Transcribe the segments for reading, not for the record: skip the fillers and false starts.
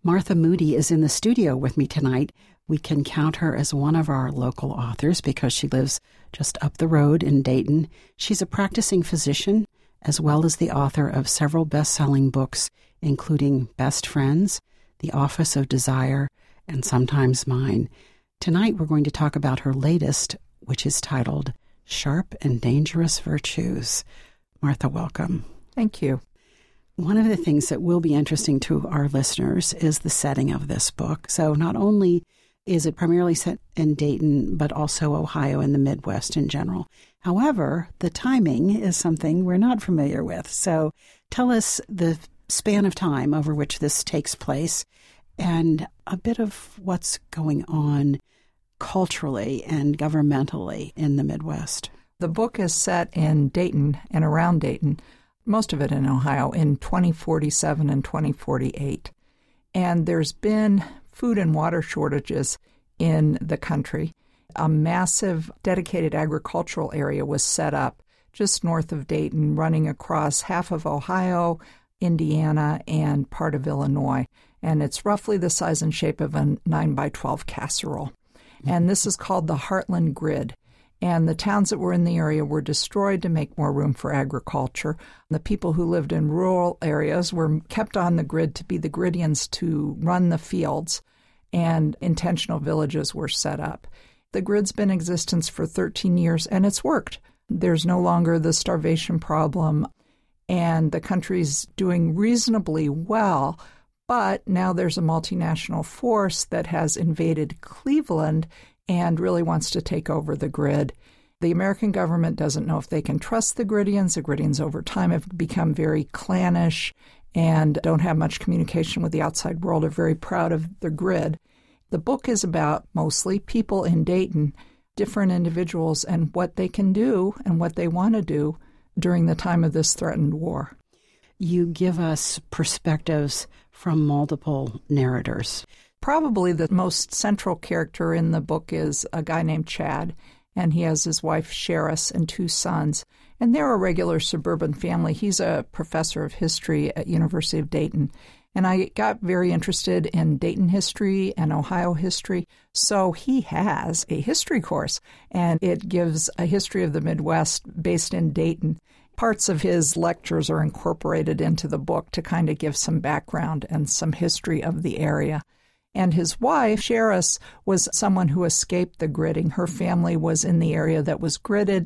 Martha Moody is in the studio with me tonight. We can count her as one of our local authors because she lives just up the road in Dayton. She's a practicing physician as well as the author of several best-selling books, including Best Friends, The Office of Desire, and Sometimes Mine. Tonight we're going to talk about her latest, which is titled Sharp and Dangerous Virtues. Martha, welcome. Thank you. One of the things that will be interesting to our listeners is the setting of this book. So not only is it primarily set in Dayton, but also Ohio and the Midwest in general. However, the timing is something we're not familiar with. So tell us the span of time over which this takes place and a bit of what's going on culturally and governmentally in the Midwest. The book is set in Dayton and around Dayton, most of it in Ohio, in 2047 and 2048. And there's been food and water shortages in the country. A massive dedicated agricultural area was set up just north of Dayton, running across half of Ohio, Indiana, and part of Illinois. And it's roughly the size and shape of a 9x12 casserole. And this is called the Heartland Grid. And the towns that were in the area were destroyed to make more room for agriculture. The people who lived in rural areas were kept on the grid to be the Gridians to run the fields, and intentional villages were set up. The grid's been in existence for 13 years, and it's worked. There's no longer the starvation problem, and the country's doing reasonably well, but now there's a multinational force that has invaded Cleveland and really wants to take over the grid. The American government doesn't know if they can trust the Gridians. The Gridians over time have become very clannish and don't have much communication with the outside world, are very proud of the grid. The book is about mostly people in Dayton, different individuals, and what they can do and what they want to do during the time of this threatened war. You give us perspectives from multiple narrators. Probably the most central character in the book is a guy named Chad, and he has his wife Sheris and two sons, and they're a regular suburban family. He's a professor of history at University of Dayton, and I got very interested in Dayton history and Ohio history, so he has a history course, and it gives a history of the Midwest based in Dayton. Parts of his lectures are incorporated into the book to kind of give some background and some history of the area. And his wife, Sheris, was someone who escaped the gridding. Her family was in the area that was gridded.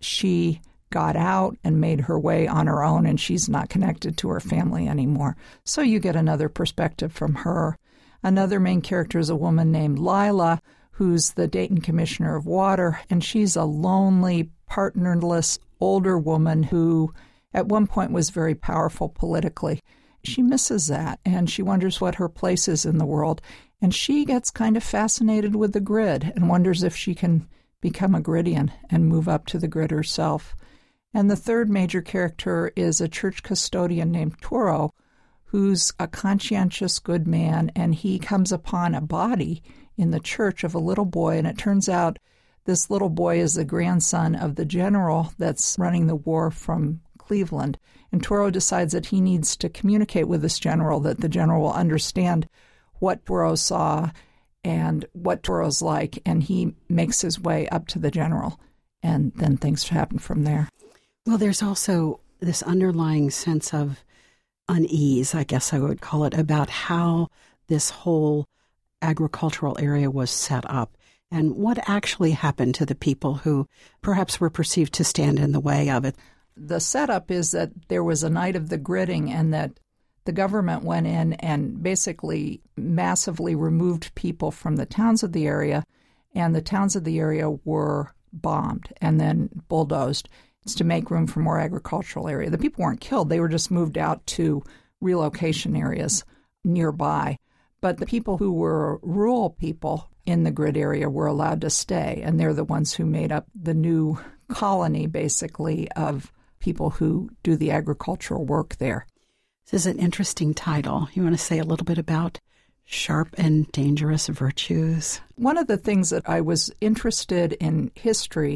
She got out and made her way on her own, and she's not connected to her family anymore. So you get another perspective from her. Another main character is a woman named Lila, who's the Dayton Commissioner of Water, and she's a lonely, partnerless, older woman who at one point was very powerful politically. She misses that, and she wonders what her place is in the world. And she gets kind of fascinated with the grid and wonders if she can become a Gridian and move up to the grid herself. And the third major character is a church custodian named Toro, who's a conscientious good man, and he comes upon a body in the church of a little boy, and it turns out this little boy is the grandson of the general that's running the war from Cleveland. And Toro decides that he needs to communicate with this general, that the general will understand what Toro saw and what Toro's like, and he makes his way up to the general, and then things happen from there. Well, there's also this underlying sense of unease, I guess I would call it, about how this whole agricultural area was set up and what actually happened to the people who perhaps were perceived to stand in the way of it. The setup is that there was a night of the gridding and that the government went in and basically massively removed people from the towns of the area, and the towns of the area were bombed and then bulldozed to make room for more agricultural area. The people weren't killed. They were just moved out to relocation areas nearby. But the people who were rural people in the grid area were allowed to stay, and they're the ones who made up the new colony, basically, of people who do the agricultural work there. This is an interesting title. You want to say a little bit about Sharp and Dangerous Virtues? One of the things that I was interested in history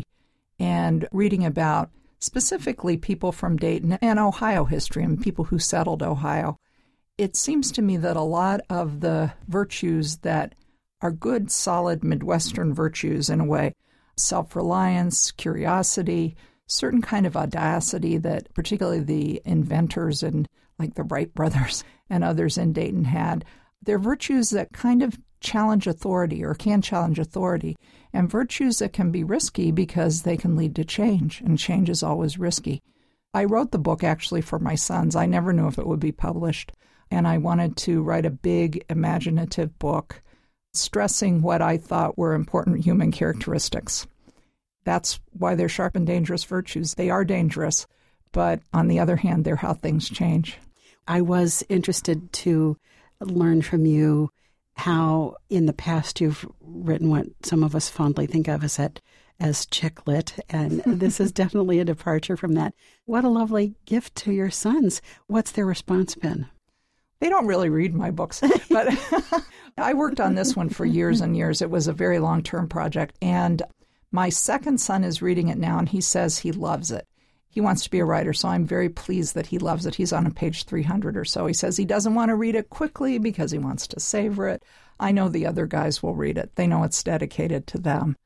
and reading about, specifically people from Dayton and Ohio history and people who settled Ohio, It seems to me that a lot of the virtues that are good, solid Midwestern virtues in a way, self-reliance, curiosity, certain kind of audacity that particularly the inventors and like the Wright brothers and others in Dayton had, they're virtues that kind of challenge authority or can challenge authority, and virtues that can be risky because they can lead to change, and change is always risky. I wrote the book actually for my sons. I never knew if it would be published, and I wanted to write a big imaginative book stressing what I thought were important human characteristics. That's why they're sharp and dangerous virtues. They are dangerous, but on the other hand, they're how things change. I was interested to learn from you how in the past you've written what some of us fondly think of as chick lit, and this is definitely a departure from that. What a lovely gift to your sons. What's their response been? They don't really read my books, but I worked on this one for years and years. It was a very long-term project, and my second son is reading it now, and he says he loves it. He wants to be a writer, so I'm very pleased that he loves it. He's on page 300 or so. He says he doesn't want to read it quickly because he wants to savor it. I know the other guys will read it. They know it's dedicated to them.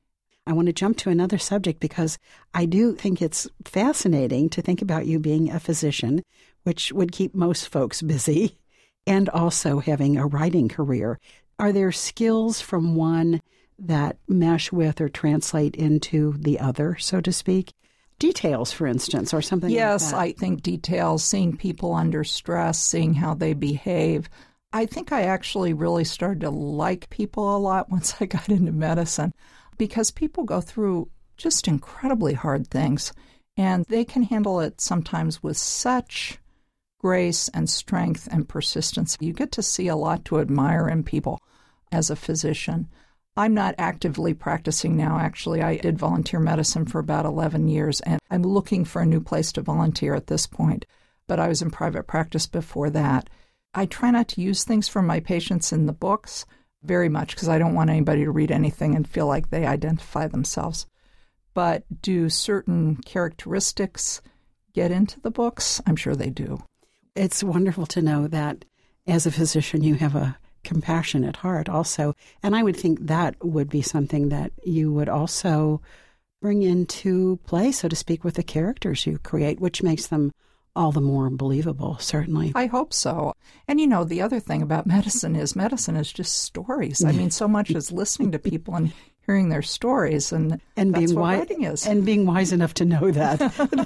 I want to jump to another subject because I do think it's fascinating to think about you being a physician, which would keep most folks busy, and also having a writing career. Are there skills from one that mesh with or translate into the other, so to speak? Details, for instance, or something like that. Yes, I think details, seeing people under stress, seeing how they behave. I think I actually really started to like people a lot once I got into medicine because people go through just incredibly hard things, and they can handle it sometimes with such grace and strength and persistence. You get to see a lot to admire in people as a physician. I'm not actively practicing now, actually. I did volunteer medicine for about 11 years, and I'm looking for a new place to volunteer at this point. But I was in private practice before that. I try not to use things from my patients in the books very much because I don't want anybody to read anything and feel like they identify themselves. But do certain characteristics get into the books? I'm sure they do. It's wonderful to know that as a physician you have a compassionate heart also. And I would think that would be something that you would also bring into play, so to speak, with the characters you create, which makes them all the more believable, certainly. I hope so. And you know, the other thing about medicine is just stories. I mean, so much is listening to people and hearing their stories, and that's being what writing is. And being wise enough to know that.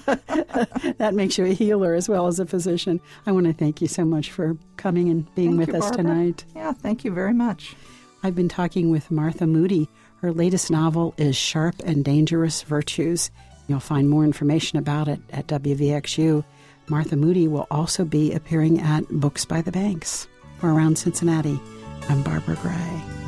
That makes you a healer as well as a physician. I want to thank you so much for coming and being with us tonight. Yeah, thank you very much. I've been talking with Martha Moody. Her latest novel is Sharp and Dangerous Virtues. You'll find more information about it at WVXU. Martha Moody will also be appearing at Books by the Banks. For Around Cincinnati, I'm Barbara Gray.